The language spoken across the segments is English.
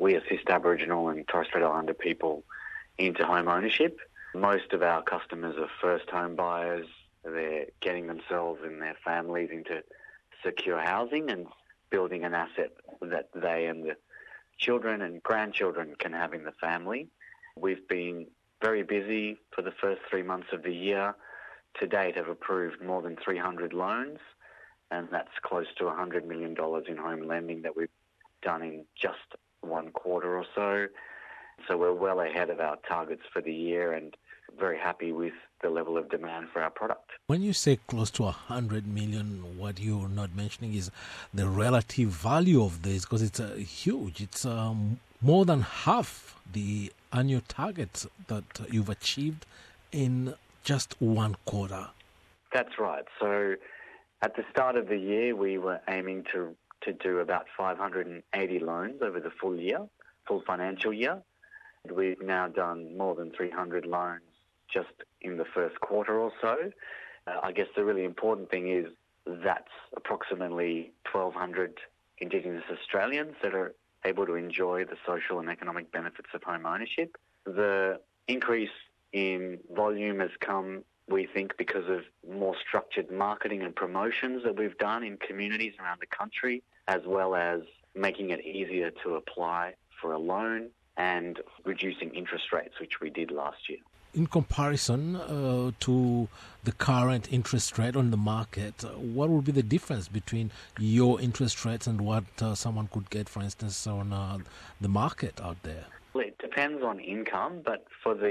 we assist Aboriginal and Torres Strait Islander people into home ownership. Most of our customers are first home buyers. They're getting themselves and their families into secure housing and building an asset that they and the children and grandchildren can have in the family. We've been very busy for the first 3 months of the year. To date, have approved more than 300 loans, and that's close to $100 million in home lending that we've done in just 1 quarter or so. So we're well ahead of our targets for the year and very happy with the level of demand for our product. When you say close to 100 million, what you're not mentioning is the relative value of this, because it's huge. It's more than half the annual targets that you've achieved in just 1 quarter. That's right. So at the start of the year, we were aiming to do about 580 loans over the full financial year. We've now done more than 300 loans just in the first quarter or so. I guess the really important thing is that's approximately 1,200 Indigenous Australians that are able to enjoy the social and economic benefits of home ownership. The increase in volume has come, we think, because of more structured marketing and promotions that we've done in communities around the country, as well as making it easier to apply for a loan and reducing interest rates, which we did last year. In comparison to the current interest rate on the market, what would be the difference between your interest rates and what someone could get, for instance, on the market out there? Well, it depends on income, but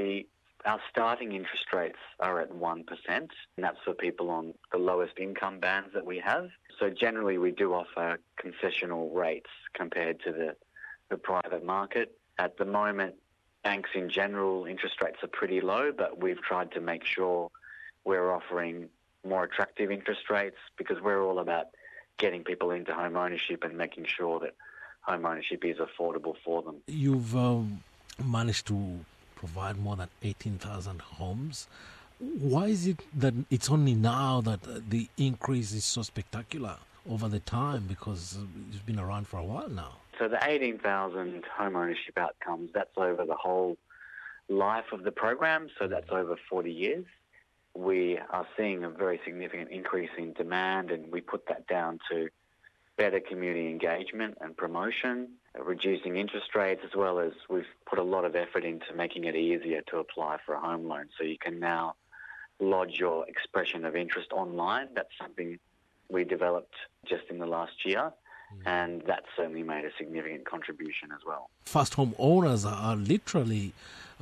our starting interest rates are at 1%, and that's for people on the lowest income bands that we have. So generally we do offer concessional rates compared to the private market. At the moment, banks in general, interest rates are pretty low, but we've tried to make sure we're offering more attractive interest rates because we're all about getting people into home ownership and making sure that home ownership is affordable for them. You've managed to provide more than 18,000 homes. Why is it that it's only now that the increase is so spectacular over the time? Because it's been around for a while now. So the 18,000 home ownership outcomes, that's over the whole life of the program, so that's over 40 years. We are seeing a very significant increase in demand, and we put that down to better community engagement and promotion, reducing interest rates, as well as we've put a lot of effort into making it easier to apply for a home loan. So you can now lodge your expression of interest online. That's something we developed just in the last year. And that certainly made a significant contribution as well. First home owners are literally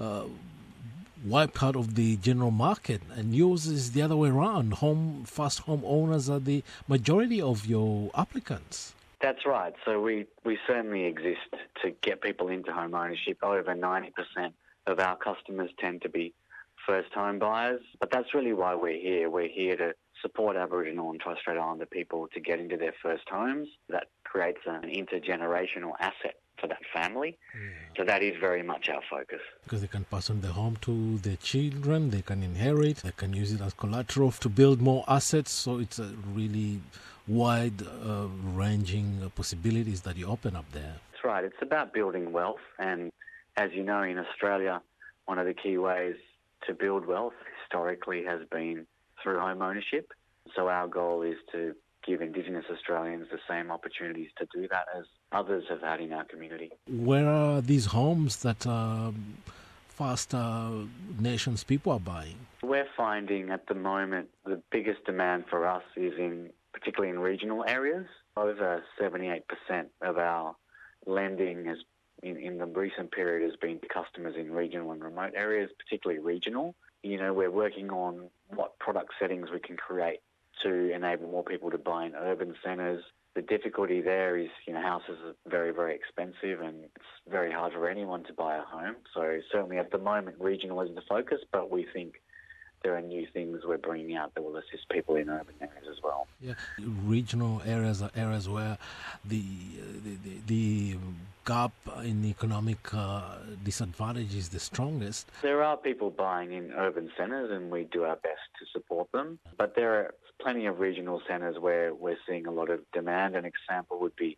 wiped out of the general market, and yours is the other way around. First home owners are the majority of your applicants. That's right. So we certainly exist to get people into home ownership. Over 90% of our customers tend to be first home buyers, but that's really why we're here. We're here to support Aboriginal and Torres Strait Islander people to get into their first homes. That creates an intergenerational asset for that family. Yeah. So that is very much our focus. Because they can pass on the home to their children, they can inherit, they can use it as collateral to build more assets. So it's a really wide ranging possibilities that you open up there. That's right. It's about building wealth. And as you know, in Australia, one of the key ways to build wealth historically has been through home ownership. So our goal is to give Indigenous Australians the same opportunities to do that as others have had in our community. Where are these homes that First Nations people are buying? We're finding at the moment the biggest demand for us is particularly in regional areas. Over 78% of our lending in the recent period has been to customers in regional and remote areas, particularly regional. We're working on what product settings we can create to enable more people to buy in urban centres. The difficulty there is, houses are very, very expensive and it's very hard for anyone to buy a home. So certainly at the moment, regional is the focus, but we think there are new things we're bringing out that will assist people in urban areas as well. Yeah, regional areas are areas where the gap in economic disadvantage is the strongest. There are people buying in urban centres and we do our best to support them, but there are plenty of regional centres where we're seeing a lot of demand. An example would be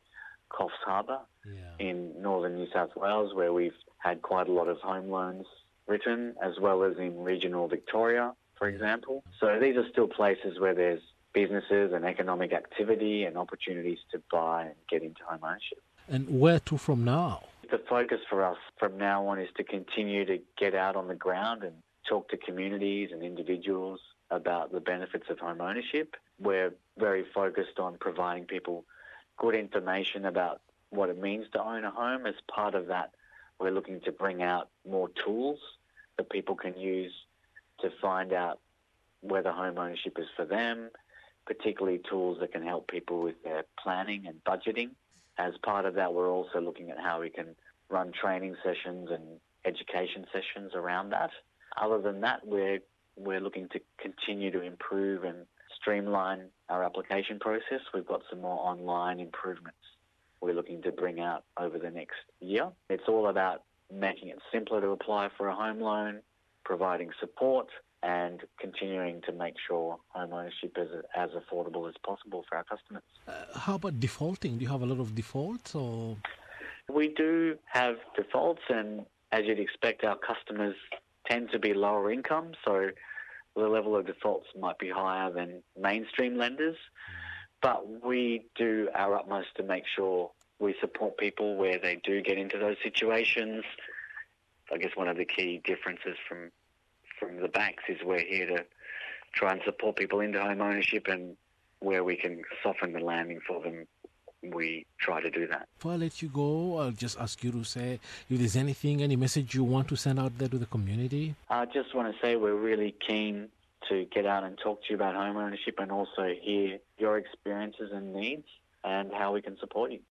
Coffs Harbour Yeah. in northern New South Wales, where we've had quite a lot of home loans written, as well as in regional Victoria, for example. So these are still places where there's businesses and economic activity and opportunities to buy and get into home ownership. And where to from now? The focus for us from now on is to continue to get out on the ground and talk to communities and individuals about the benefits of home ownership. We're very focused on providing people good information about what it means to own a home. As part of that, we're looking to bring out more tools that people can use to find out whether home ownership is for them, particularly tools that can help people with their planning and budgeting. As part of that, we're also looking at how we can run training sessions and education sessions around that. Other than that, we're looking to continue to improve and streamline our application process. We've got some more online improvements we're looking to bring out over the next year. It's all about making it simpler to apply for a home loan, providing support, and continuing to make sure home ownership is as affordable as possible for our customers. How about defaulting? Do you have a lot of defaults? Or We do have defaults, and as you'd expect, our customers tend to be lower income, so the level of defaults might be higher than mainstream lenders. But we do our utmost to make sure we support people where they do get into those situations. I guess one of the key differences from the banks is we're here to try and support people into home ownership, and where we can soften the landing for them, we try to do that. before I let you go, I'll just ask you to say if there's any message you want to send out there to the community. I just want to say we're really keen to get out and talk to you about home ownership and also hear your experiences and needs and how we can support you.